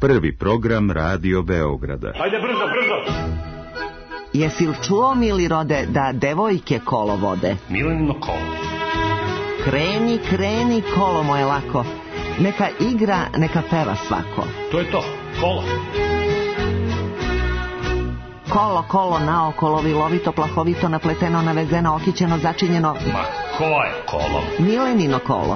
Prvi program Radio Beograda. Hajde brzo, brzo! Jesi li čuo, mili rode, da devojke kolo vode? Milenino kolo. Kreni, kreni, kolo moje lako. Neka igra, neka peva svako. To je to, kolo. Kolo, kolo, naokolo, vilovito, plahovito, napleteno, navezeno, okićeno, začinjeno. Ma ko je kolo? Milenino kolo.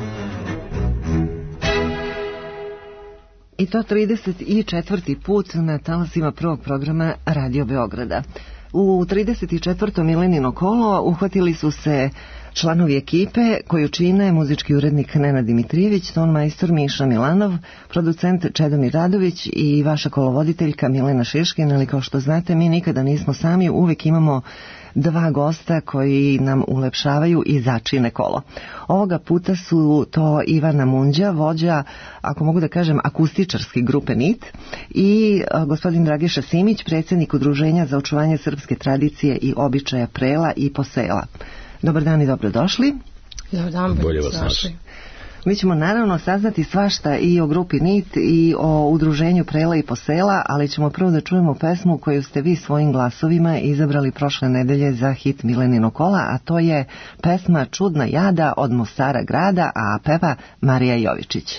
I to 34. put na talasima prvog programa Radio Beograda. U 34. Milenino kolo uhvatili su se članovi ekipe koju čine muzički urednik Nenad Dimitrijević, ton majstor Miša Milanov, producent Čedomir Radović i vaša kolovoditeljka Milena Šiškin, ali kao što znate mi nikada nismo sami, uvijek imamo dva gosta koji nam ulepšavaju i začine kolo. Ovoga puta su to Ivana Munđa, vođa, ako mogu da kažem, akustičarske grupe NIT, i gospodin Dragiša Simić, predsjednik Udruženja za očuvanje srpske tradicije i običaja prela i posela. Dobar dan i dobrodošli. Dobar dan, bolje vas našli. Mi ćemo naravno saznati svašta i o grupi NIT i o udruženju prela i posela, ali ćemo prvo da čujemo pesmu koju ste vi svojim glasovima izabrali prošle nedelje za hit Milenino kola, a to je pesma Čudna jada od Mostara grada, a peva Marija Jovičić.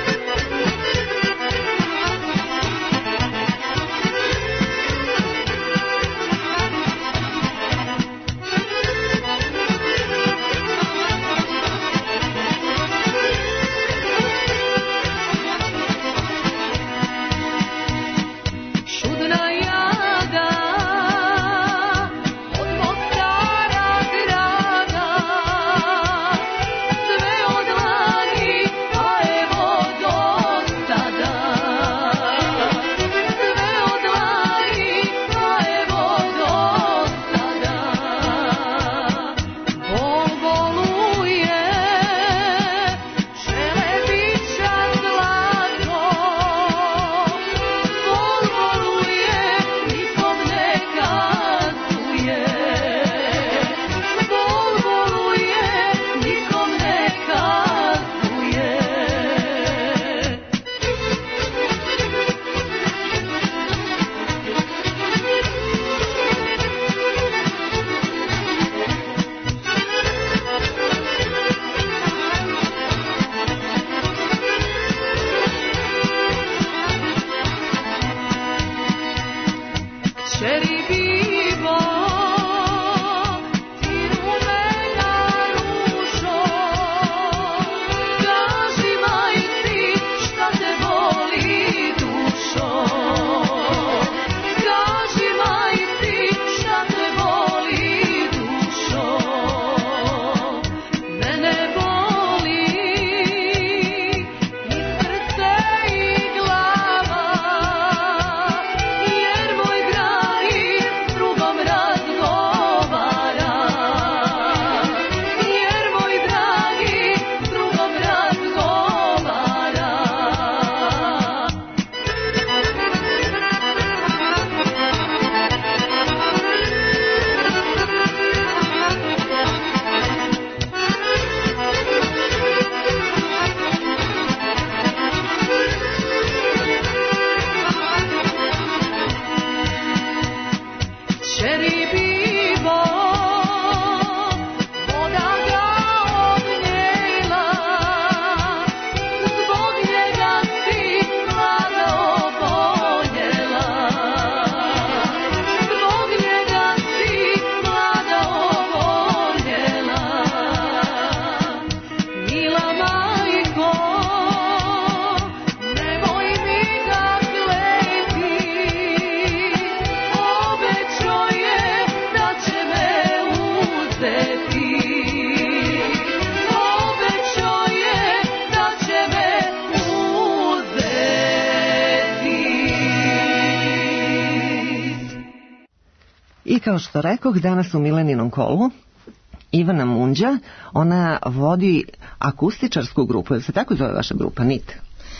I kao što rekoh, danas u Mileninom kolu Ivana Munđa, ona vodi akustičarsku grupu, ili se tako zove vaša grupa, NIT?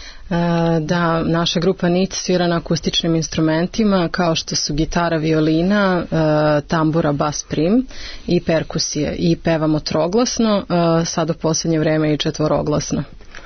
Da, naša grupa NIT svira na akustičnim instrumentima kao što su gitara, violina, tambura, bas, prim i perkusije, i pevamo troglasno, sad u posljednje vreme i četvoroglasno.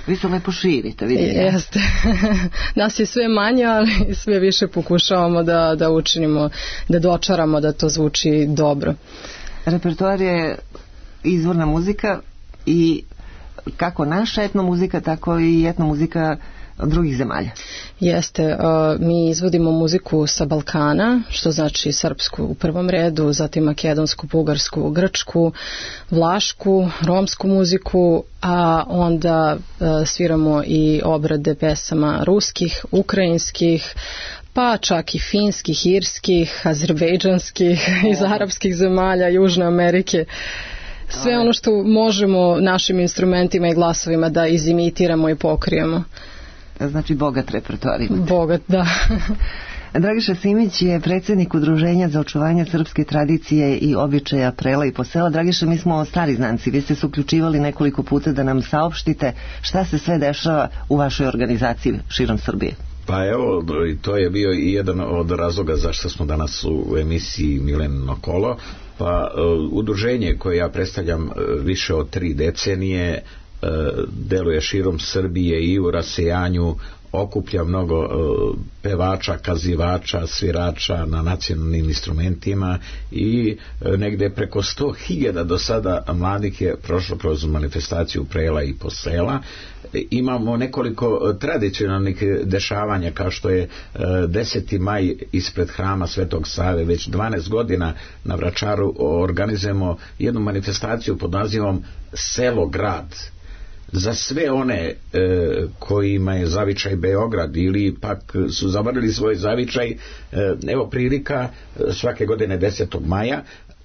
Vi se lepo širite, vidim. Jeste. Nas je sve manje, ali sve više pokušavamo da učinimo, da dočaramo da to zvuči dobro. Repertoar je izvorna muzika i kako naša etnomuzika, tako i etnomuzika drugih zemalja. Jeste, mi izvodimo muziku sa Balkana, što znači srpsku u prvom redu, zatim makedonsku, bugarsku, grčku, vlašku, romsku muziku, a onda sviramo i obrade pesama ruskih, ukrajinskih, pa čak i finskih, irskih, azerbejdžanskih, iz arapskih zemalja, Južne Amerike. Sve ono što možemo našim instrumentima i glasovima da izimitiramo i pokrijemo. Znači bogat repertoar imate. Bogat, da. Dragiša Simić je predsjednik Udruženja za očuvanje srpske tradicije i običaja prela i posela. Dragiša, mi smo stari znanci, vi ste se uključivali nekoliko puta da nam saopštite šta se sve dešava u vašoj organizaciji širom Srbije. Pa evo, to je bio i jedan od razloga zašto smo danas u emisiji Milenino kolo. Pa udruženje koje ja predstavljam više od 3 decenije deluje širom Srbije i u rasejanju, okuplja mnogo pevača, kazivača, svirača na nacionalnim instrumentima i negde preko 100.000 do sada mladih je prošlo kroz manifestaciju prela i posela. Imamo nekoliko tradicionalnih dešavanja, kao što je 10. maj ispred hrama Svetog Save. Već 12 godina na Vračaru organizujemo jednu manifestaciju pod nazivom Selo grad. Za sve one kojima je zavičaj Beograd ili pak su zavarili svoj zavičaj, evo prilika svake godine 10. maja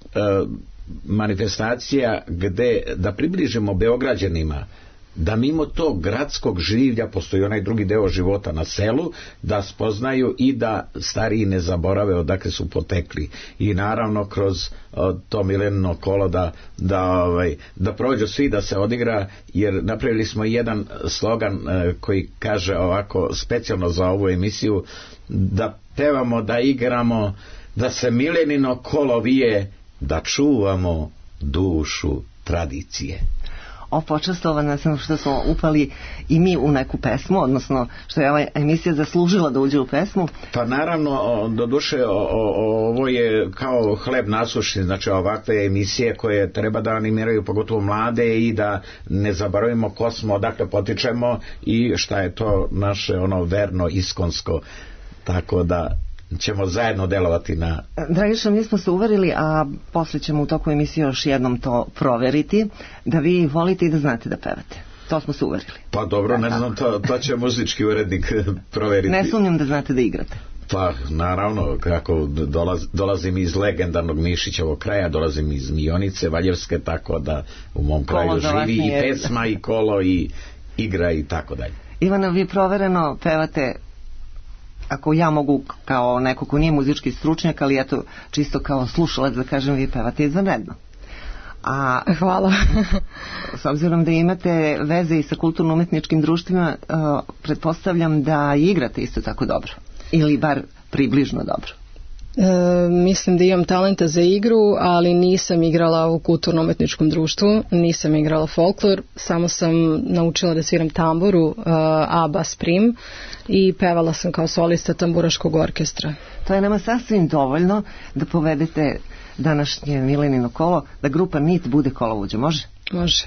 manifestacija gde da približimo Beograđanima da mimo tog gradskog življa postoji onaj drugi deo života na selu, da spoznaju i da stariji ne zaborave odakle su potekli. I naravno kroz to Milenino kolo da prođu svi, da se odigra, jer napravili smo jedan slogan koji kaže ovako specijalno za ovu emisiju, da pevamo, da igramo, da se Milenino kolo vije, da čuvamo dušu tradicije. Počastovana sam što smo upali i mi u neku pesmu, odnosno što je ova emisija zaslužila da uđe u pesmu. Pa naravno, doduše ovo je kao hleb nasušni, znači ovakve emisije koje treba da animiraju pogotovo mlade i da ne zaboravimo ko smo, odakle potičemo i šta je to naše ono verno iskonsko, tako da ćemo zajedno delovati na... Dragiša, mi smo se uverili, a posle ćemo u toku emisije još jednom to proveriti, da vi volite i da znate da pevate. To smo se uverili. Pa dobro, ne znam, to će muzički urednik proveriti. Ne sumnjam da znate da igrate. Pa naravno, kako dolazim iz legendarnog Mišićevog kraja, dolazim iz Mionice, Valjevske, tako da u mom kraju živi i pesma i kolo i igra i tako dalje. Ivana, vi provereno pevate, ako ja mogu kao neko ko nije muzički stručnjak, ali eto čisto kao slušalac da kažem, vi pevate izvanredno. Hvala. S obzirom da imate veze i sa kulturno-umetničkim društvima, pretpostavljam da igrate isto tako dobro. Ili bar približno dobro. Mislim da imam talenta za igru, ali nisam igrala u kulturno-umetničkom društvu, nisam igrala folklor, samo sam naučila da sviram tamburu, a bas prim, i pevala sam kao solista tamburaškog orkestra. To je nama sasvim dovoljno da povedete današnje Milenino kolo, da grupa NIT bude kolovođa, može? Može.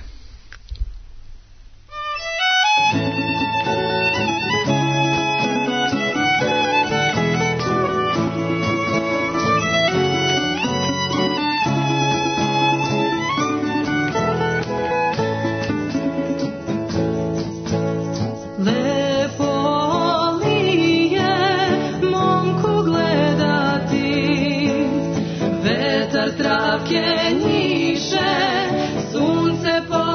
Travke njiše, sunce po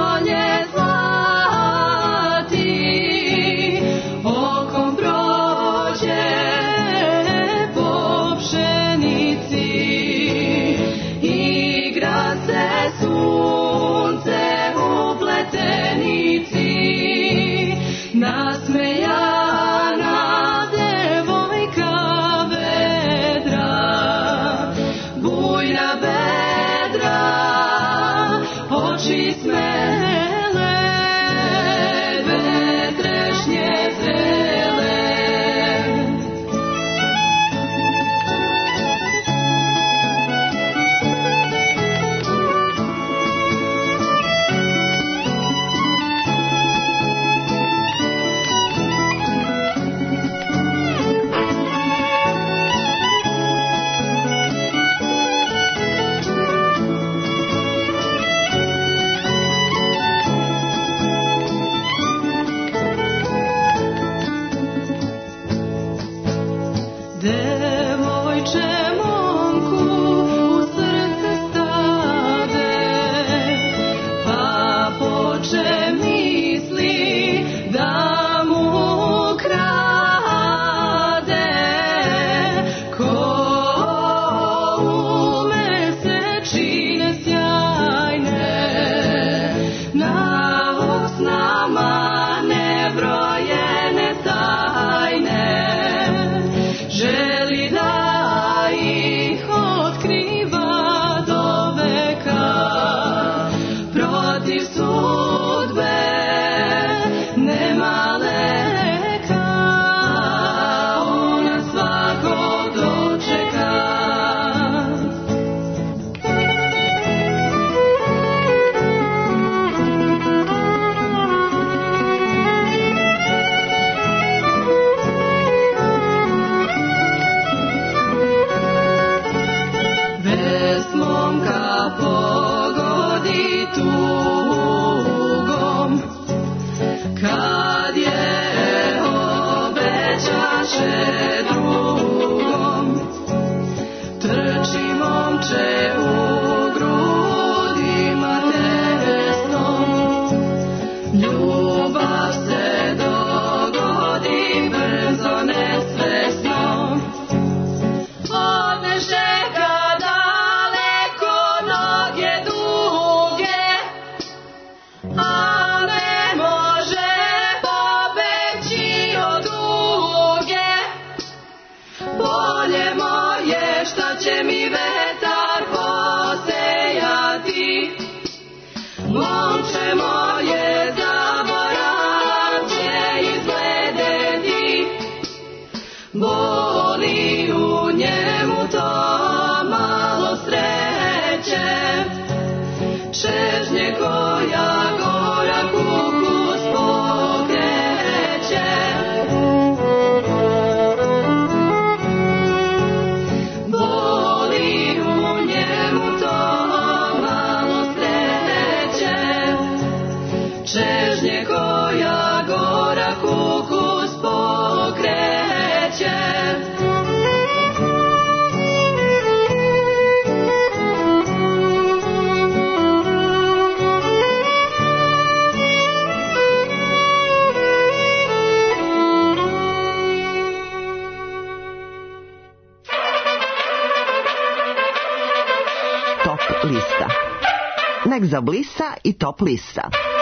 Nek zablisa i top lista.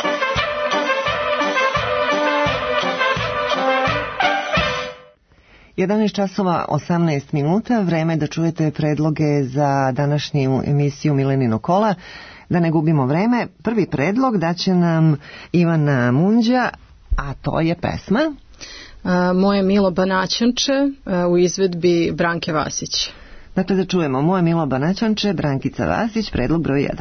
časova 18 minuta, vreme da čujete predloge za današnju emisiju Milenino kola. Da ne gubimo vreme, prvi predlog daće nam Ivana Munđa, a to je pesma Moje milo Banaćanče u izvedbi Branke Vasić. Dakle, da čujemo Moje milo Banaćanče, Brankica Vasić, predlog broj 1.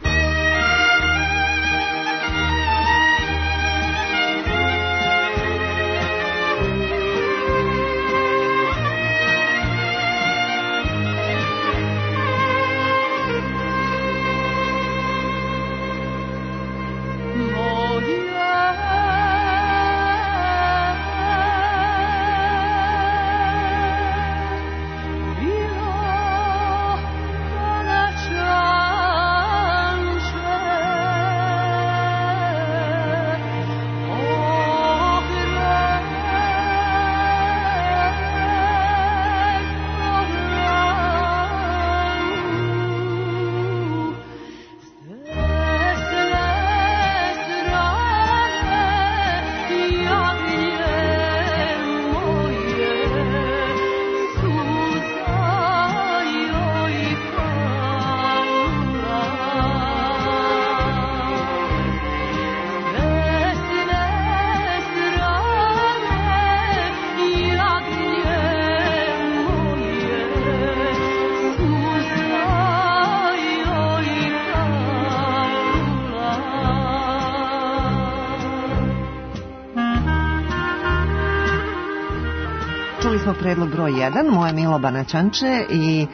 Smo predlog broj 1, Moje milo Banaćanče i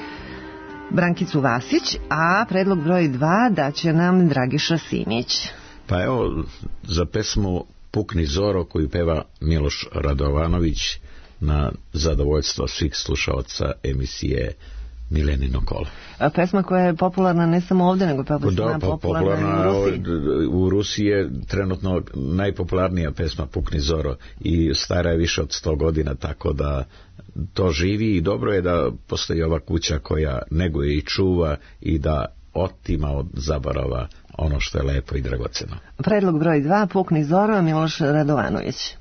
Brankicu Vasić, a predlog broj 2 daće nam Dragiša Simić. Pa evo, za pesmu Pukni Zoro koju peva Miloš Radovanović na zadovoljstvo svih slušaoca emisije Milenino kola. A pesma koja je popularna ne samo ovdje, nego popularna i u Rusiji. U Rusiji je trenutno najpopularnija pesma Pukni Zoro i stara je više od 100 godina, tako da to živi i dobro je da postoji ova kuća koja neguje i čuva i da otima od zaborava ono što je lepo i dragoceno. Predlog broj 2, Pukni Zoro, Miloš Radovanović.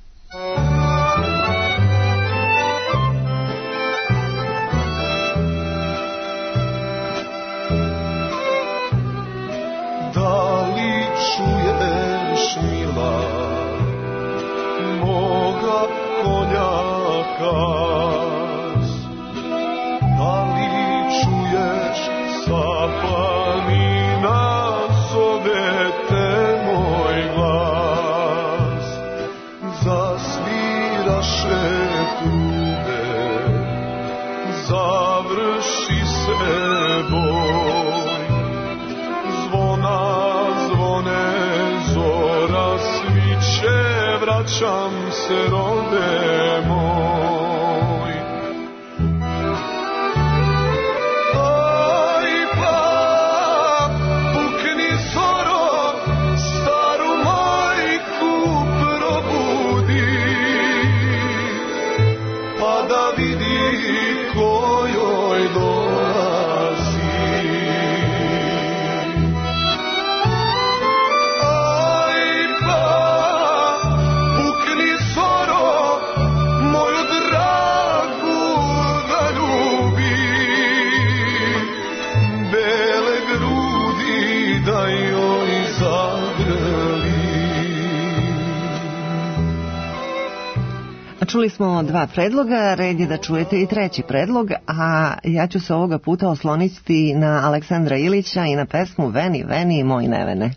Da li čuješ, mila, moga konjaka? Da li čuješ sa planina zove te moj glas? Zasviraše trube, završi se boj. Vraćam se, rode moj. Čuli smo dva predloga, red je da čujete i treći predlog, a ja ću se ovoga puta osloniti na Aleksandra Ilića i na pesmu Veni, Veni, moj nevene.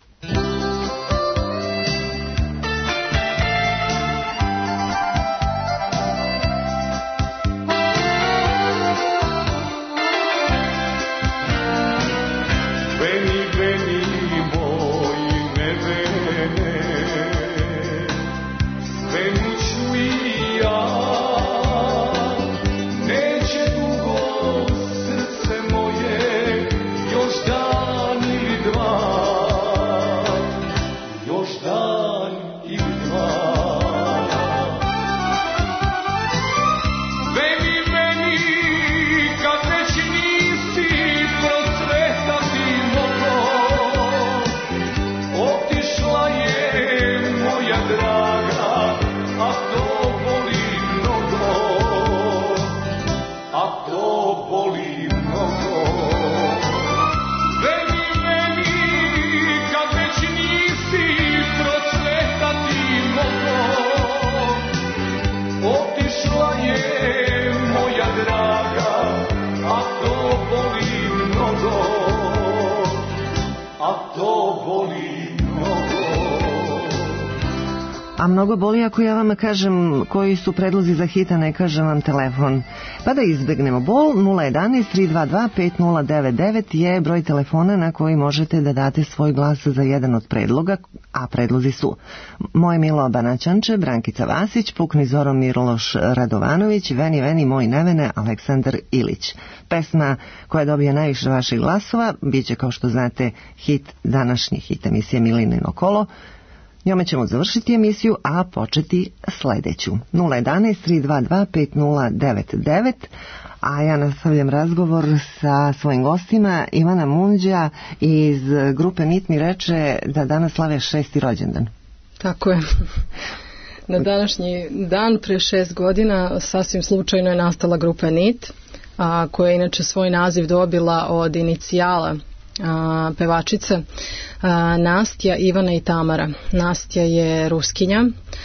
A mnogo boli ako ja vama kažem koji su predlozi za hita, ne kažem vam telefon. Pa da izbegnemo bol, 011 322 5099 je broj telefona na koji možete da date svoj glas za jedan od predloga, a predlozi su Moje Milo Banaćanče, Brankica Vasić, Pukni Zoro Miloš Radovanović, Veni, Veni, moj nevene, Aleksandar Ilić. Pesma koja dobije najviše vaših glasova biće, kao što znate, hit, današnji hit emisije Milenino kolo. Njome ćemo završiti emisiju, a početi sledeću. 011 322 5099, a ja nastavljam razgovor sa svojim gostima. Ivana Munđa iz grupe NIT mi reče da danas slave 6. rođendan. Tako je. Na današnji dan, pre 6 godina, sasvim slučajno je nastala grupa NIT, koja je inače svoj naziv dobila od inicijala pevačice Nastja, Ivana i Tamara. Nastja je Ruskinja.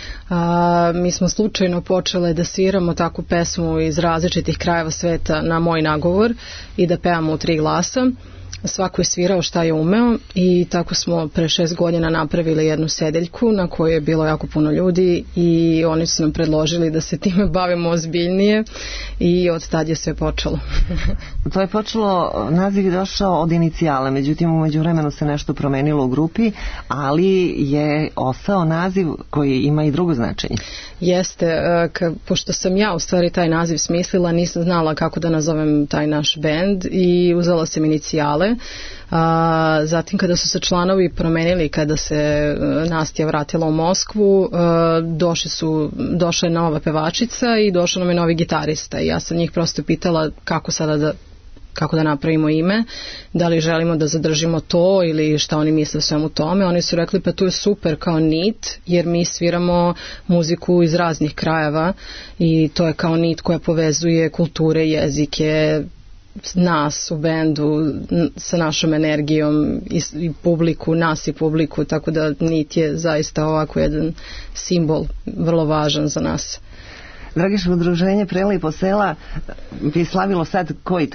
Mi smo slučajno počele da sviramo takvu pesmu iz različitih krajeva sveta na moj nagovor i da pevamo u 3 glasa. Svako je svirao šta je umeo i tako smo pre 6 godina napravili jednu sedeljku na kojoj je bilo jako puno ljudi i oni su nam predložili da se time bavimo ozbiljnije i od tad je sve počelo. To je počelo, naziv je došao od inicijala, međutim u međuvremenu se nešto promenilo u grupi, ali je ostao naziv koji ima i drugo značenje. Jeste, pošto sam ja u stvari taj naziv smislila, nisam znala kako da nazovem taj naš bend i uzela sam inicijale. Zatim kada su se članovi promenili, kada se Nastja vratila u Moskvu, došla je nova pevačica i došao nam je novi gitarista i ja sam njih prosto pitala kako da napravimo ime, da li želimo da zadržimo to ili šta oni misle o svemu tome. Oni su rekli pa to je super kao NIT, jer mi sviramo muziku iz raznih krajeva i to je kao nit koja povezuje kulture, jezike, nas u bendu sa našom energijom i publiku, nas i publiku, tako da NIT je zaista ovako jedan simbol vrlo važan za nas. Dragiš, udruženje Prelepo sela bi slavilo sad koji,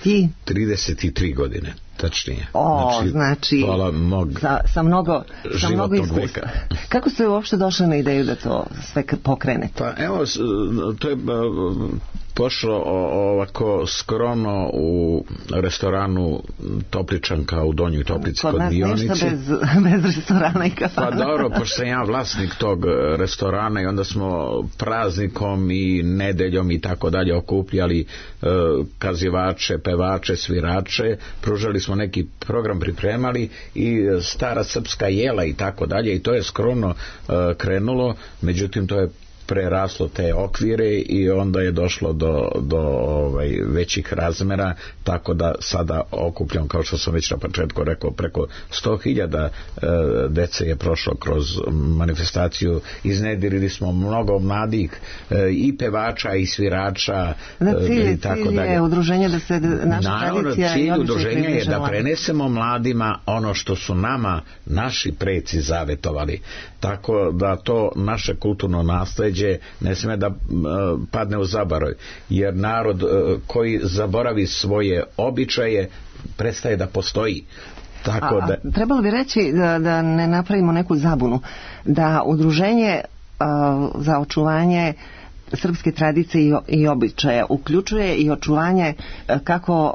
33 godine, tačnije. Znači sa mnogo iskustva. Kako ste uopšte došli na ideju da to sve pokrenete? Pa evo, to je pošlo ovako skromno u restoranu Topličanka u Donjoj Toplici kod Dionici. Kod nas ništa bez restorana i kafana. Pa dobro, pošto sam ja vlasnik tog restorana i onda smo praznikom i nedeljom i tako dalje okupljali kazivače, pevače, svirače, pružali smo neki program, pripremali i stara srpska jela i tako dalje i to je skromno krenulo, međutim to je preraslo te okvire i onda je došlo do većih razmera, tako da sada okupljam, kao što sam već na početku rekao, preko 100.000 dece je prošlo kroz manifestaciju. Iznedrili smo mnogo mladih i pevača i svirača i tako dalje. Cilj je udruženja da se naša tradicija cilj udruženja je da prenesemo mladima ono što su nama naši preci zavetovali, tako da to naše kulturno nasleđe ne sme da padne u zaborav, jer narod koji zaboravi svoje običaje prestaje da postoji. Tako da... Trebalo bi reći da ne napravimo neku zabunu, da udruženje za očuvanje srpske tradicije i običaja uključuje i očuvanje kako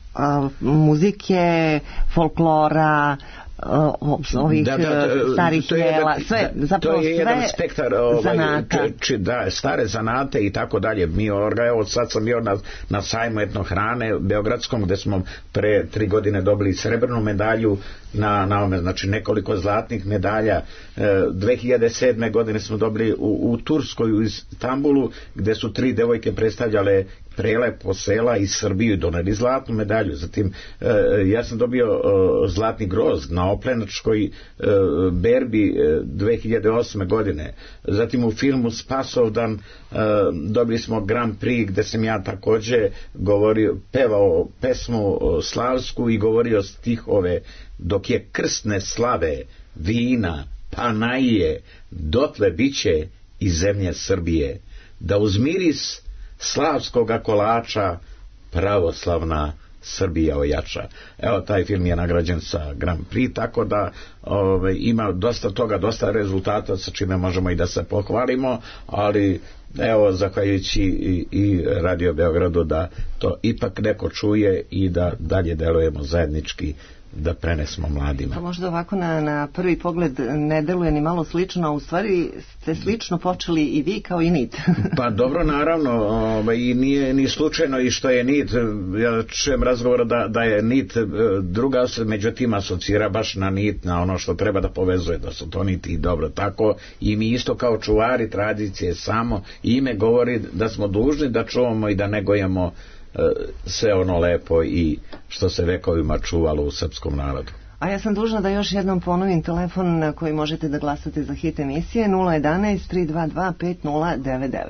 muzike, folklora, ovih starih jela, sve, zapravo sve jedan spektar zanata. Stare zanate i tako dalje. Evo sad sam bio na sajmu etnohrane beogradskom, gde smo pre 3 godine dobili srebrnu medalju znači nekoliko zlatnih medalja. 2007. godine smo dobili u Turskoj, u Istanbulu, gde su 3 devojke predstavljale prelepo sela iz Srbije i doneli zlatnu medalju. Zatim ja sam dobio zlatni grozd na Oplenačkoj berbi 2008. godine. Zatim u filmu Spasovdan dobili smo Grand Prix, gde sam ja takođe pevao pesmu slavsku i govorio stihove: dok je krstne slave, vina, panaije, dotle biće i zemlje Srbije, da uz miris slavskoga kolača pravoslavna Srbija ojača. Evo, taj film je nagrađen sa Grand Prix, tako da ima dosta toga, dosta rezultata sa čime možemo i da se pohvalimo, ali evo, zahvaljujući i Radio Beogradu, da to ipak neko čuje i da dalje delujemo zajednički da prenesemo mladima. Pa možda ovako na prvi pogled ne deluje ni malo slično, a u stvari ste slično počeli i vi kao i NIT. Pa dobro, naravno, i nije ni slučajno i što je NIT. Ja čujem razgovora da je NIT druga, međutim asocira baš na NIT, na ono što treba da povezuje, da su to NIT i dobro. Tako i mi isto kao čuvari tradicije, samo ime govori da smo dužni da čuvamo i da negujemo sve ono lepo i što se vekovima čuvalo u srpskom narodu. A ja sam dužna da još jednom ponovim telefon na koji možete da glasate za hit emisije 011 322 5099.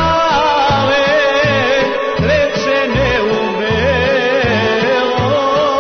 Male, leče ne umelo,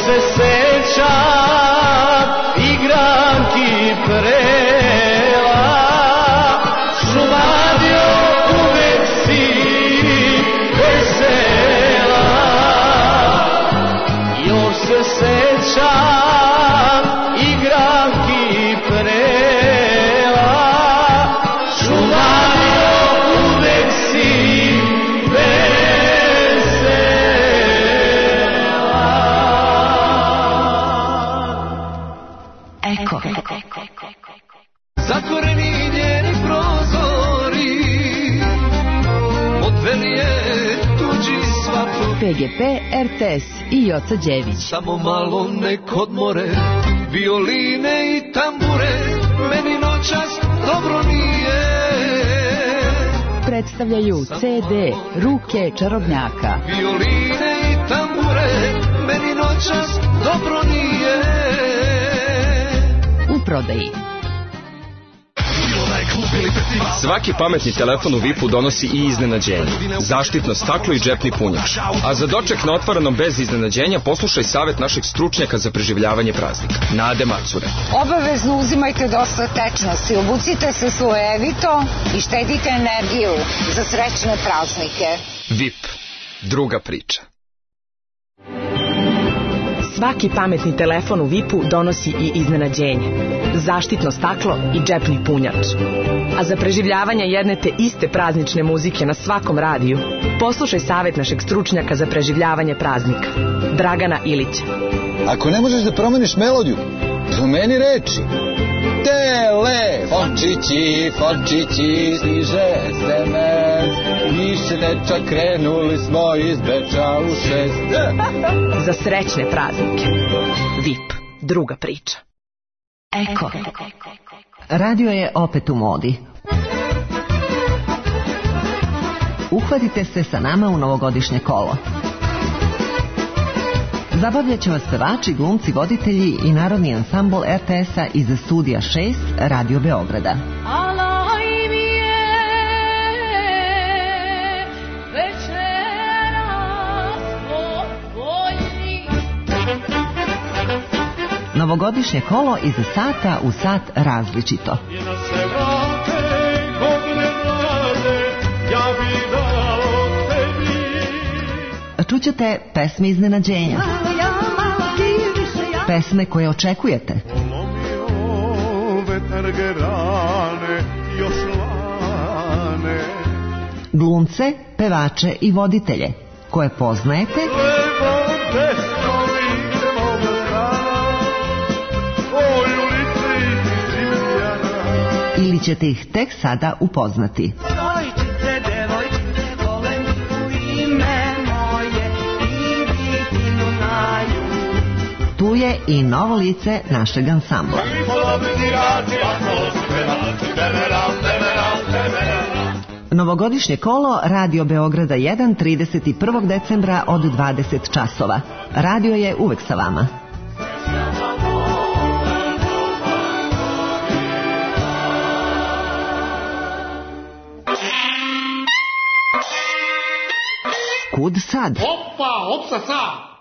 se sećam igranki prela, šumadio uvek si vesela. Još se sećam igranki prela, šumadio uvek si zatvoreni njeni prozori, odveli je tuđi svatlo. PGP, RTS i Joca Đević. Samo malo nek odmore, violine i tambure, meni noćas dobro nije. Predstavljaju CD Ruke čarobnjaka. Violine i tambure, meni noćas dobro nije. U prodaji. Svaki pametni telefon u VIP-u donosi i iznenađenje. Zaštitno staklo i džepni punjač. A za doček na otvorenom bez iznenađenja poslušaj savjet našeg stručnjaka za preživljavanje praznika, Nade Macure. Obavezno uzimajte dosta tečnosti, obucite se slojevito i štedite energiju za srećne praznike. VIP. Druga priča. Svaki pametni telefon u VIP-u donosi i iznenađenje. Zaštitno staklo i džepni punjač. A za preživljavanje jedne te iste praznične muzike na svakom radiju, poslušaj savjet našeg stručnjaka za preživljavanje praznika, Dragana Ilića. Ako ne možeš da promeniš melodiju, promeni reči. Telefončići, fončići, stiže SMS, piše dečak, krenuli smo iz Beča u 6. Za srećne praznike. VIP. Druga priča. Eko. Radio je opet u modi. Uhvatite se sa nama u novogodišnje kolo. Zabavljat će vas pevači, glumci, voditelji i narodni ansambl RTS-a iz studija 6 Radio Beograda. Novogodišnje kolo iz sata u sat različito. Čućete pesme iznenađenja, pesme koje očekujete, glumce, pevače i voditelje koje poznajete ili ćete ih tek sada upoznati. Tu je i novo lice našeg ansambla. Novogodišnje kolo Radio Beograda 1 31. decembra od 20 časova. Radio je uvek sa vama. Kud sad? Opsa sad!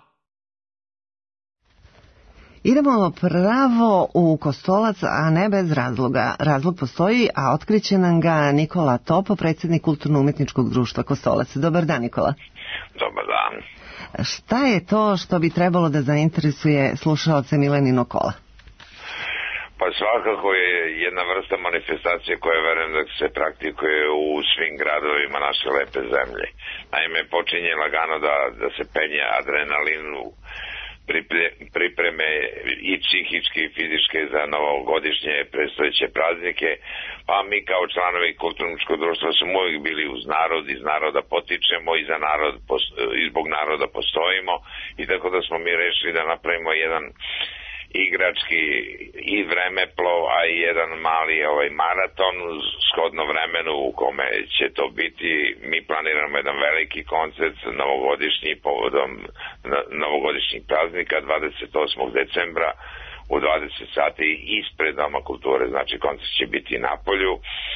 Idemo pravo u Kostolac, a ne bez razloga. Razlog postoji, a otkriće nam ga Nikola Topo, predsjednik Kulturno-umetničkog društva Kostolac. Dobar dan, Nikola. Dobar dan. Šta je to što bi trebalo da zainteresuje slušaoce Milenino kola? Pa svakako je jedna vrsta manifestacije koja verujem da se praktikuje u svim gradovima naše lepe zemlje. Naime, počinje lagano da se penje adrenalinu, pripreme i psihičke i fizičke za novogodišnje predstojeće praznike, pa mi kao članovi Kulturno-umetničkog društva smo uvijek bili uz narod, iz naroda potičemo i za narod i zbog naroda postojimo, i tako da smo mi rešili da napravimo jedan igrački i vremeplov, a i jedan mali maraton shodno vremenu u kome će to biti. Mi planiramo jedan veliki koncert novogodišnji povodom novogodišnjih praznika 28. decembra u 20 sati ispred Doma kulture, znači koncert će biti na polju.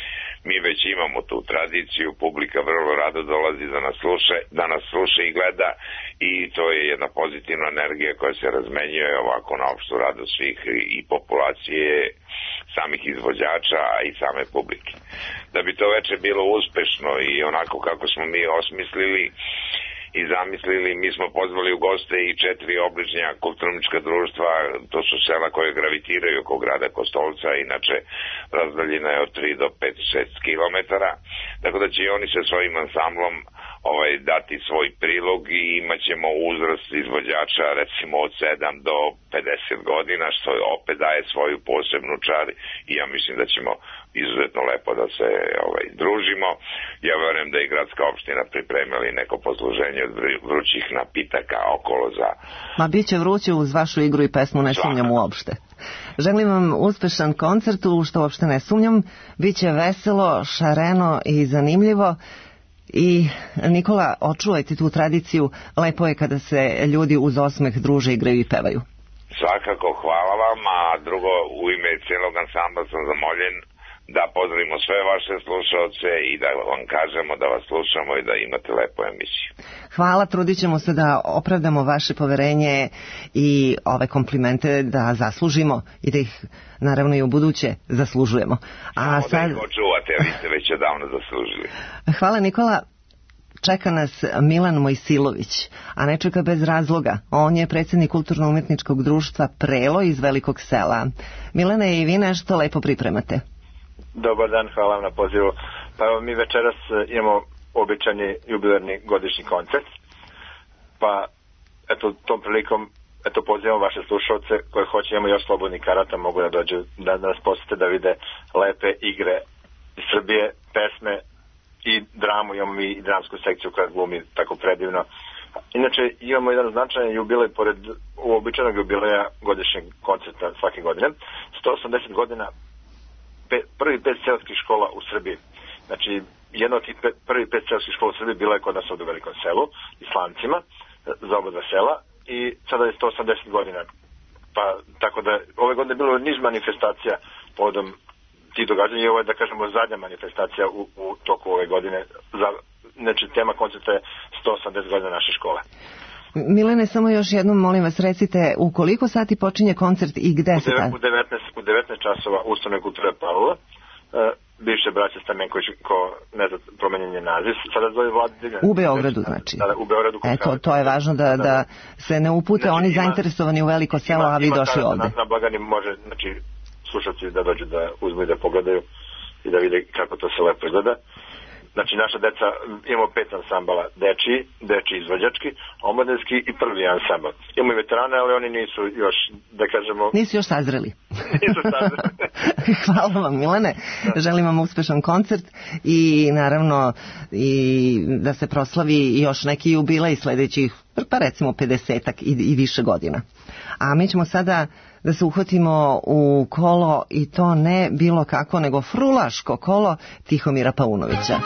mi već imamo tu tradiciju, publika vrlo rado dolazi da nas sluša i gleda i to je jedna pozitivna energija koja se razmenjuje ovako na opštu radost svih i populacije, samih izvođača, a i same publike. Da bi to veče bilo uspešno i onako kako smo mi osmislili i zamislili, mi smo pozvali u goste i 4 obližnja kulturno-umetnička društva, to su sela koje gravitiraju oko grada Kostolca, inače razdaljina je od 3 do 5-6 kilometara, tako da će i oni sa svojim ansamblom dati svoj prilog i imat ćemo uzrast izvođača recimo od 7 do 50 godina, što opet daje svoju posebnu čar i ja mislim da ćemo izuzetno lepo da se družimo. Ja verujem da je gradska opština pripremili neko posluženje od vrućih napitaka okolo za... Ma bit će vruće uz vašu igru i pesmu, ne sumnjam uopšte. Želim vam uspešan koncert, u što uopšte ne sumnjam. Biće veselo, šareno i zanimljivo. I Nikola, očuvajte tu tradiciju, lepo je kada se ljudi uz osmeh druže, igraju i pevaju. Svakako, hvala vam, a drugo, u ime cijelog ansambla sam zamoljen da pozdravimo sve vaše slušalce i da vam kažemo da vas slušamo i da imate lepu emisiju. Hvala, trudit ćemo se da opravdamo vaše poverenje i ove komplimente da zaslužimo i da ih naravno i u buduće zaslužujemo. A sad... da ih očuvate, vi ste već odavno zaslužili. Hvala Nikola. Čeka nas Milan Mojsilović, a ne čeka bez razloga. On je predsjednik kulturno-umetničkog društva Prelo iz Velikog Sela. Milane, i vi nešto lepo pripremate. Dobar dan, hvala vam na pozivu. Pa evo, mi večeras imamo običajni jubilarni godišnji koncert. Pa eto, tom prilikom pozivamo vaše slušalce koji hoće, imamo još slobodnih karata, mogu da dođu da nas posete da vide lepe igre iz Srbije, pesme i dramu. Imamo mi i dramsku sekciju koja glumi tako predivno. Inače, imamo jedan značajan jubilej pored uobičajenog jubileja godišnjeg koncerta svake godine. 180 godina prvi 5 seoskih škola u Srbiji. Znači, jedna od tih prvi 5 seoskih škola u Srbiji bila je kod nas ovdje u Velikom Selu, Islancima, za oba dva sela, i sada je 180 godina. Pa, tako da, ove godine je bilo niz manifestacija povodom tih događanja i ovo je, da kažemo, zadnja manifestacija u toku ove godine. Znači, tema koncerta je 180 godina naše škole. Milene, samo još jednom, molim vas, recite u koliko sati počinje koncert i gde se taj? U 19 časova u Ustanove kulture Pavlova, bivše braće Stamenković, ko ne zna, promenjen je naziv, sada zove Vladimir. U Beogradu, znači. Da, u Beogradu. Eto, to je važno da se ne upute znači, oni zainteresovani u Veliko Selo, a vi došli ovde. Na blagani može, znači, slušalci da dođu da uzmu i da pogledaju i da vide kako to se lepo izgleda. Znači, naša deca, imamo 5 ansambala, dečiji izvođački, omladinski i prvi ansambal. Imamo i veterane, ali oni nisu još, da kažemo... Nisu još sazreli. Hvala vam, Milane. Da. Želim vam uspešan koncert i naravno i da se proslavi još neki jubilej sledećih, pa recimo 50-ak i više godina. A mi ćemo sada da se uhvatimo u kolo, i to ne bilo kako, nego frulaško kolo Tihomira Paunovića.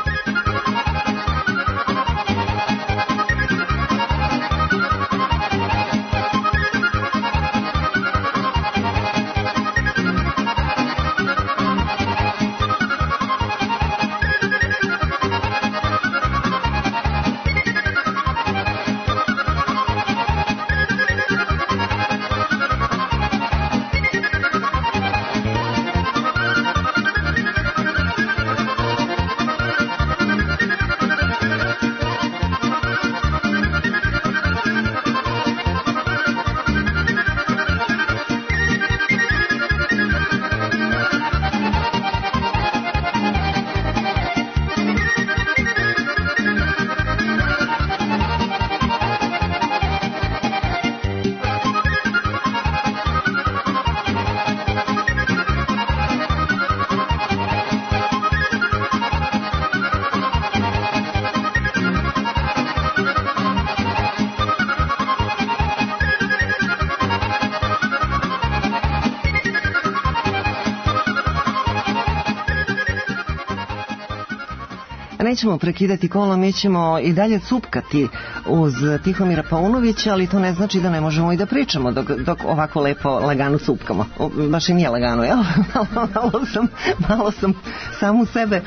Nećemo prekidati kolo, mi ćemo i dalje cupkati uz Tihomira Paunovića, ali to ne znači da ne možemo i da pričamo dok ovako lepo lagano cupkamo. Baš i nije lagano, jel? malo sam samu sebe.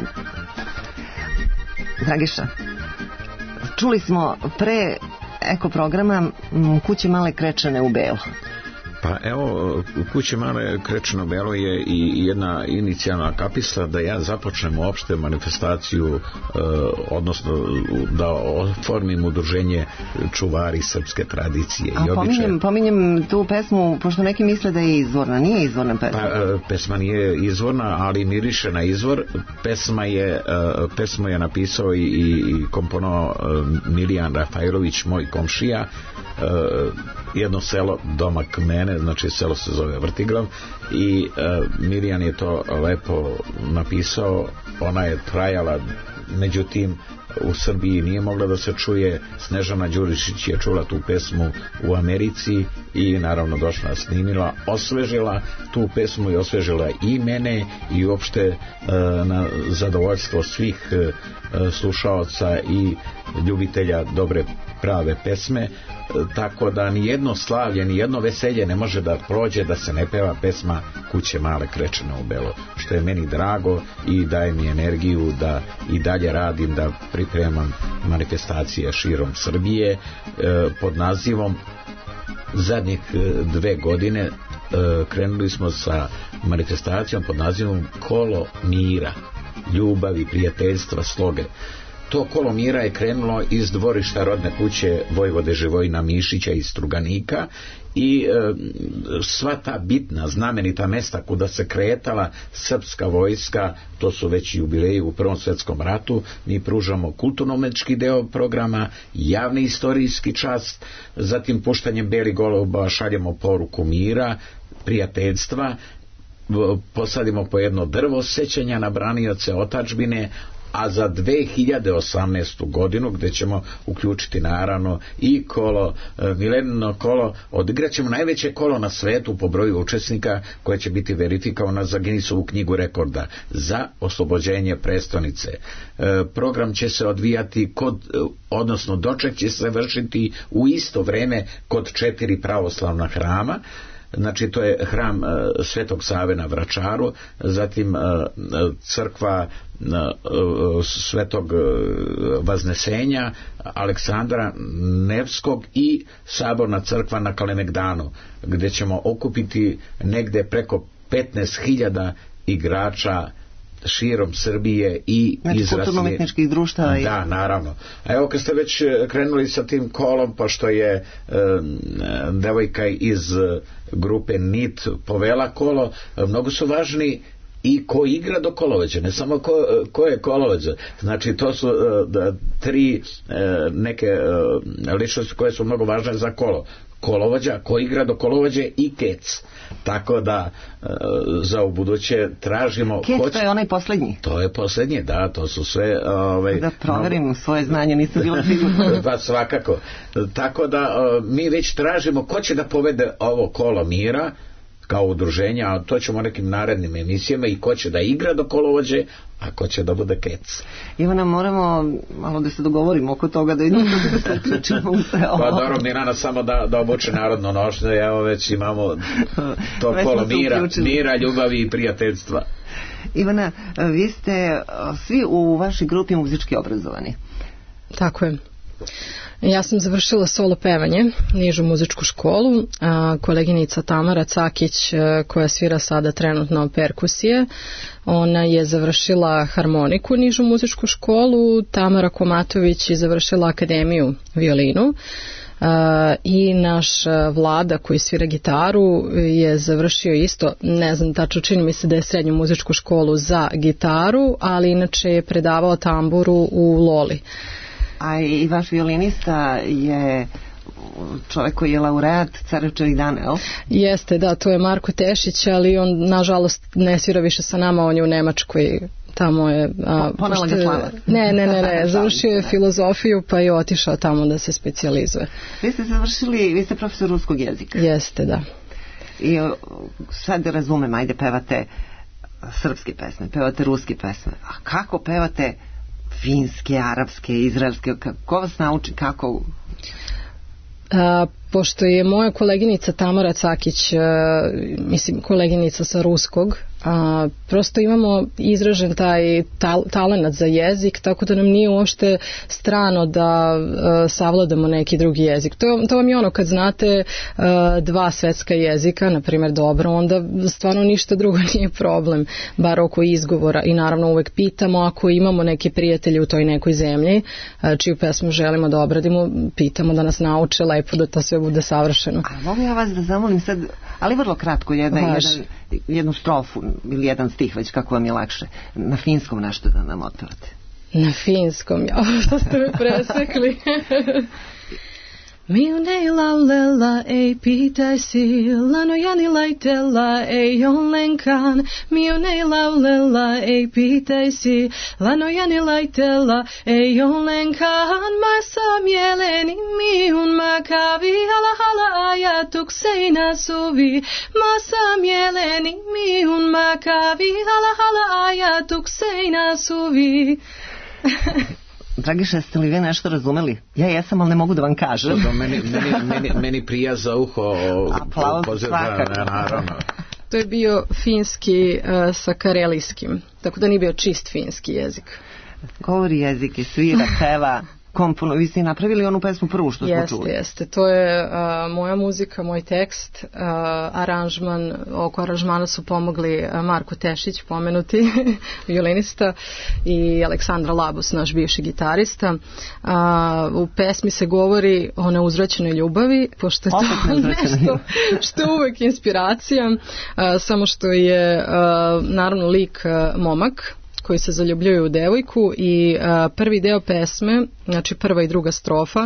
Dragiša, čuli smo pre eko programa Kuće male krečane u belo. Pa evo, Kuće male krečane u belo je i jedna inicijalna kapisla da ja započnem uopšte manifestaciju, odnosno da oformim udruženje čuvari srpske tradicije i običaje. Pominjem tu pesmu, pošto neki misle da je izvorna. Nije izvorna pesma. Pa, pesma nije izvorna, ali miriše na izvor. Pesmu je napisao i komponovao Milijan Rafajlović, moj komšija, jedno selo domak mene, znači selo se zove Vrtigrav, i Milijan je to lepo napisao. Ona je trajala, međutim u Srbiji nije mogla da se čuje. Snežana Đurišić je čula tu pesmu u Americi i naravno došla, snimila, osvežila tu pesmu i osvežila i mene i uopšte na zadovoljstvo svih slušaoca i ljubitelja dobre prave pesme, tako da ni jedno slavlje, ni jedno veselje ne može da prođe da se ne peva pesma Kuće male krečane u belo, što je meni drago i daje mi energiju da i dalje radim, da pripremam manifestacije širom Srbije pod nazivom zadnjih 2 godine krenuli smo sa manifestacijom pod nazivom Kolo mira, ljubavi, prijateljstva, sloge. To kolo mira je krenulo iz dvorišta rodne kuće Vojvode Živojina Mišića iz Struganika i sva ta bitna, znamenita mesta kuda se kretala srpska vojska, to su već jubileji u Prvom svjetskom ratu. Mi pružamo kulturno-umetnički deo programa, javni istorijski čas, zatim puštanjem belih goluba šaljemo poruku mira, prijateljstva, posadimo po jedno drvo sećanja na branioce otadžbine, a za 2018. godinu, gde ćemo uključiti naravno i kolo, milenijno kolo, odigrat ćemo najveće kolo na svetu po broju učesnika, koje će biti verifikovano za Guinnessovu knjigu rekorda za oslobođenje prestonice. Program će se odvijati odnosno doček će se vršiti u isto vreme kod 4 pravoslavna hrama. Znači to je hram Svetog Save na Vračaru, zatim crkva Svetog Vaznesenja, Aleksandra Nevskog i saborna crkva na Kalemegdanu, gdje ćemo okupiti negde preko 15.000 igrača širom Srbije i kulturno-umetničkih društava. Da, naravno. A evo kad ste već krenuli sa tim kolom, pošto je devojka iz grupe NIT povela kolo, mnogo su važni i ko igra do kolovođa, ne samo ko je kolovođa. Znači to su 3 neke ličnosti koje su mnogo važne za kolo. Kolovođa, ko igra do kolovođe i kec. Tako da za ubuduće tražimo... Kec, to je onaj posljednji? To je posljednji, da, to su sve... Da proverim svoje znanje, nisam bila sigurna. Pa svakako. Tako da mi već tražimo ko će da povede ovo kolo mira kao udruženja, a to ćemo nekim narednim emisijama, i ko će da igra do kolovođe, a ko će da bude kec. Ivana, moramo malo da se dogovorimo oko toga, da idemo da se uključimo u sve ovo. Pa dobro, Mirana samo da obuče narodno nošnje, evo već imamo to kolo mira, ljubavi i prijateljstva. Ivana, vi ste svi u vašoj grupi muzički obrazovani. Tako je. Ja sam završila solo pevanje, nižu muzičku školu, koleginica Tamara Cakić, koja svira sada trenutno perkusije, ona je završila harmoniku, nižu muzičku školu. Tamara Komatović je završila akademiju violinu, i naš Vlada koji svira gitaru je završio isto, ne znam tačno, čini mi se da je srednju muzičku školu za gitaru, ali inače je predavao tamburu u Loli. A i vaš violinista je čovjek koji je laureat Carevčevih dana, jel? Jeste, da, to je Marko Tešić, ali on nažalost ne svira više sa nama, on je u Nemačkoj, tamo je... Ponela ga slava. Ne, završio je filozofiju pa je otišao tamo da se specijalizuje. Vi ste profesor ruskog jezika. Jeste, da. I sad razumem, ajde, pevate srpske pesme, pevate ruske pesme, a kako pevate finske, arapske, izraelske, ko vas nauči, kako? Pošto je moja koleginica Tamara Cakić, koleginica sa ruskog, prosto imamo izražen taj talenat za jezik, tako da nam nije uopšte strano da savladamo neki drugi jezik. To vam je ono kad znate dva svetska jezika, na primjer dobro, onda stvarno ništa drugo nije problem, bar oko izgovora, i naravno uvek pitamo ako imamo neke prijatelje u toj nekoj zemlji čiju pesmu želimo da obradimo, pitamo da nas nauče lepo da to sve bude savršeno. A mogu ja vas da zamolim sad, ali vrlo kratko, jednu strofu ili jedan stih, već kako vam je lakše, na finskom nešto da nam otpevate. Na finskom, što ste me presekli. Miune laulela ei pitäisi, lanojani laitella ei ollenkaan. Miune laulela ei pitäisi, lanojani laitella ei ollenkaan. Maassa mieleni miun mä kävi, hala ajatukseina suvi. Maassa mieleni miun mä kävi, hala ajatukseina suvi. Dragiša, jeste li vi nešto razumeli? Ja jesam, ali ne mogu da vam kažem. Meni prija za uho. Aplauz svakako. Naravno. To je bio finski sa karelijskim, tako da nije bio čist finski jezik. Govori jezike, svira, peva, kompono. Vi ste napravili onu pesmu prvu što smo čuli. Jeste. To je moja muzika, moj tekst, aranžman. Oko aranžmana su pomogli Marko Tešić, pomenuti violinista, i Aleksandra Labus, naš bivši gitarista. U pesmi se govori o neuzvraćenoj ljubavi, pošto je to nešto što je uvek inspiracija, samo što je naravno lik momak koji se zaljubljuju u devojku, i prvi deo pesme, znači prva i druga strofa,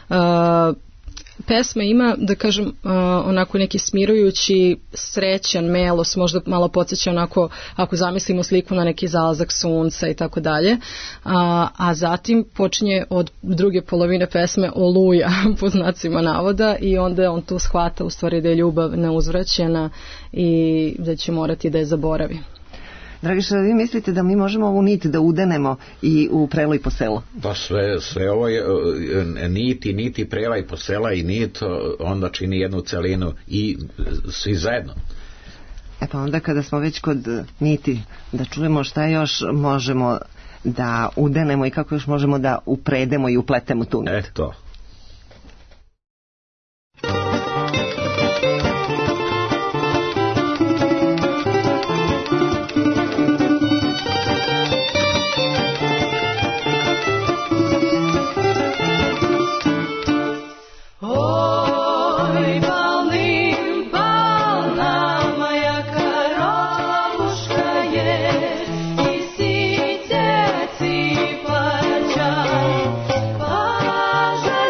pesma ima, da kažem, onako neki smirujući, srećan melos, možda malo podsjeća onako, ako zamislimo sliku na neki zalazak sunca i tako dalje, a zatim počinje od druge polovine pesme oluja, po znacima navoda, i onda on tu shvata u stvari da je ljubav neuzvraćena i da će morati da je zaboravi. Dragiša, vi mislite da mi možemo ovu nit da udenemo i u Prelo i poselo? Pa sve ovo je niti Prela i posela i nit onda čini jednu celinu i svi zajedno. Pa onda kada smo već kod niti, da čujemo šta još možemo da udenemo i kako još možemo da upredemo i upletemo tu nit. Eto. Paža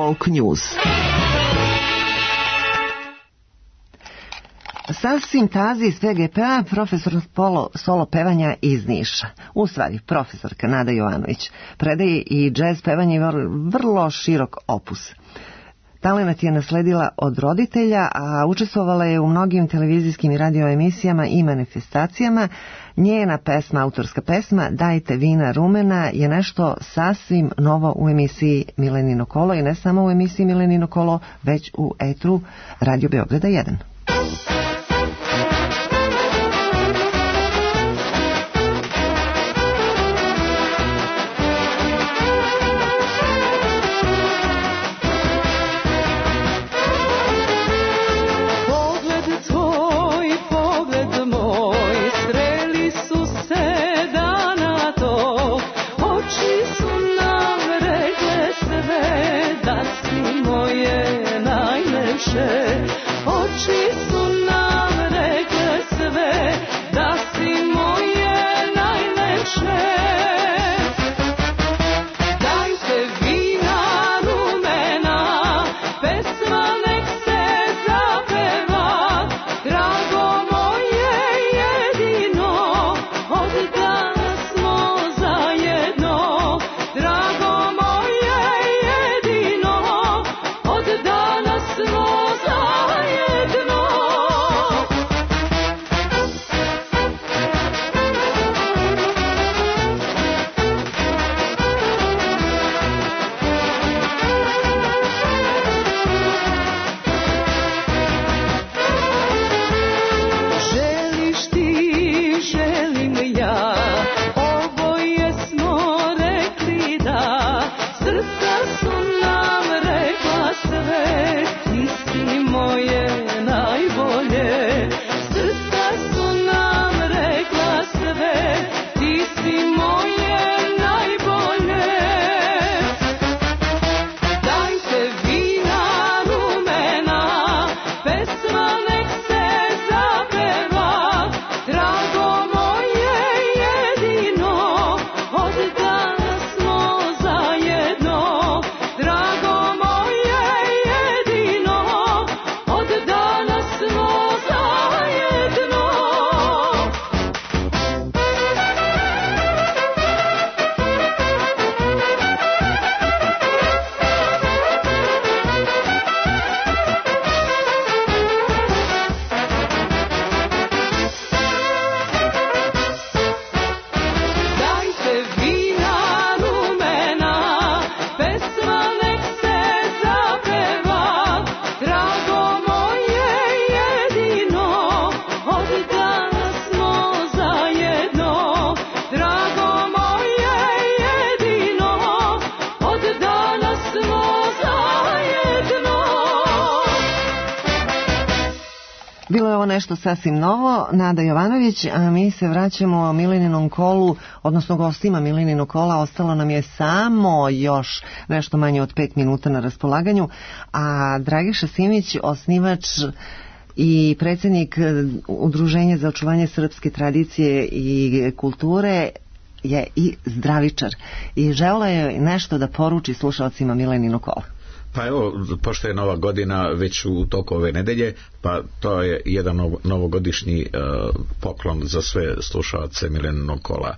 Folk News. Sasvim tazi iz VGP-a profesor solo pevanja iz Niša. U stvari, profesorka Nada Jovanović. Predaje i džez pevanje vrlo širok opus. Talenat je nasledila od roditelja, a učestvovala je u mnogim televizijskim i radio emisijama i manifestacijama. Njena pesma, autorska pesma Dajte vina rumena je nešto sasvim novo u emisiji Milenino kolo i ne samo u emisiji Milenino kolo, već u etru Radio Beograda 1. Oči su nam rekle sve, da si moje najlepše. Dajte vina rumena, pesma nek se zapeva, drago moje jedino, od danas smo zajedno, drago moje jedino, od danas smo Bilo je ovo nešto sasvim novo, Nada Jovanović, a mi se vraćamo Mileninom kolu, odnosno gostima Mileninog kola. Ostalo nam je samo još nešto manje od 5 minuta na raspolaganju, a Dragiša Simić, osnivač i predsjednik Udruženja za očuvanje srpske tradicije i kulture, je i zdravičar i želeo je nešto da poruči slušalcima Mileninog kola. Pa evo, pošto je nova godina već u toku ove nedelje, pa to je jedan novogodišnji poklon za sve slušalce Mileninog kola.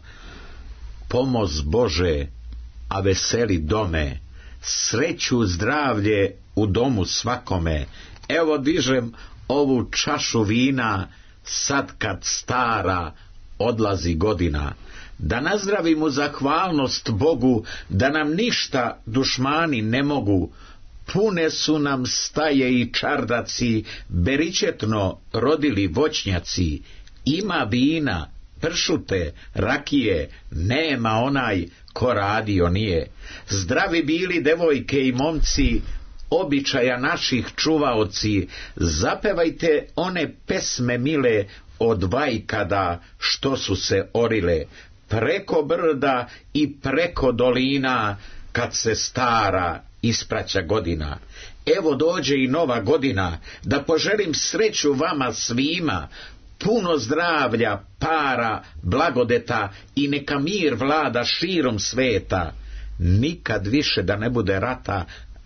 Pomoz Bože, a veseli dome, sreću, zdravlje u domu svakome. Evo dižem ovu čašu vina, sad kad stara odlazi godina. Da nazdravimo zahvalnost Bogu, da nam ništa dušmani ne mogu. Pune su nam staje i čardaci, beričetno rodili voćnjaci. Ima vina, pršute, rakije, nema onaj ko radio nije. Zdravi bili devojke i momci, običaja naših čuvaoci. Zapevajte one pesme mile od vajkada što su se orile. Preko brda i preko dolina, kad se stara ispraća godina. Evo dođe i nova godina, da poželim sreću vama svima, puno zdravlja, para, blagodeta i neka mir vlada širom sveta. Nikad više da ne bude rata,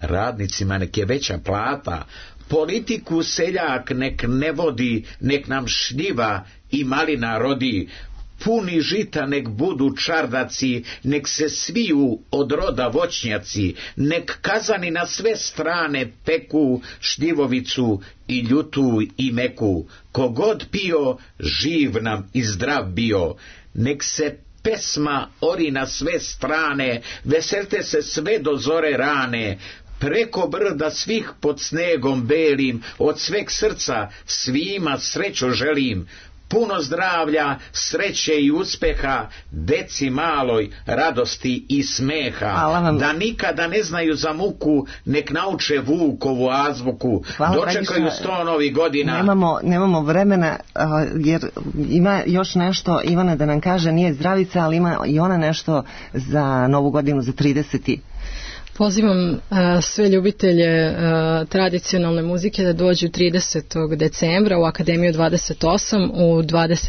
radnicima nek je veća plata, politiku seljak nek ne vodi, nek nam šljiva i malina rodi, puni žita nek budu čardaci, nek se sviju od roda voćnjaci, nek kazani na sve strane peku šljivovicu i ljutu i meku, kogod pio, živ nam i zdrav bio, nek se pesma ori na sve strane, veselte se sve do zore rane, preko brda svih pod snegom belim, od sveg srca svima sreću želim, puno zdravlja, sreće i uspeha, deci maloj radosti i smeha, da nikada ne znaju za muku, nek nauče Vukovu azbuku, dočekaju 100 novih godina. Nemamo vremena, jer ima još nešto Ivana da nam kaže, nije zdravica, ali ima i ona nešto za novu godinu, za 30. Pozivam sve ljubitelje tradicionalne muzike da dođu 30. decembra u Akademiju 28 u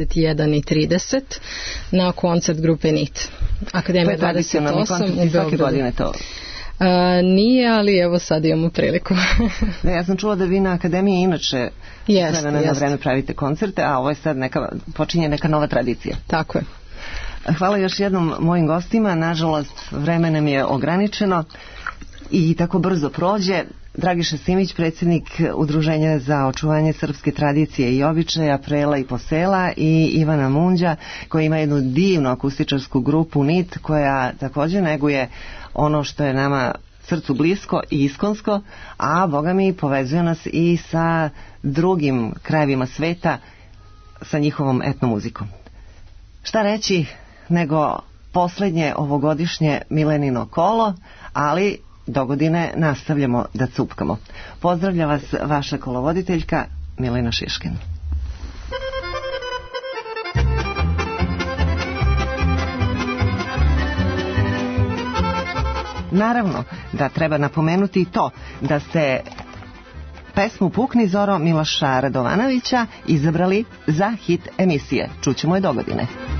21:30 na koncert grupe NIT. Akademija 28 u Beogradu. Godine to? Nije, ali evo sad imamo priliku. Ja sam čula da vi na Akademiji inače na vreme pravite koncerte, a ovo je sad počinje neka nova tradicija. Tako je. Hvala još jednom mojim gostima, nažalost vreme nam je ograničeno i tako brzo prođe. Dragiša Simić, predsjednik Udruženja za očuvanje srpske tradicije i običaja Prela i Posela, i Ivana Munđa, koja ima jednu divnu akustičarsku grupu NIT, koja također neguje ono što je nama srcu blisko i iskonsko, a Boga mi povezuje nas i sa drugim krajevima sveta, sa njihovom etnomuzikom. Šta reći nego posljednje ovogodišnje Milenino kolo, ali dogodine nastavljamo da cupkamo. Pozdravlja vas vaša kolovoditeljka Milena Šiškin. Naravno da treba napomenuti i to da ste pesmu Pukni Zoro Miloša Radovanovića izabrali za hit emisije. Čućemo je dogodine.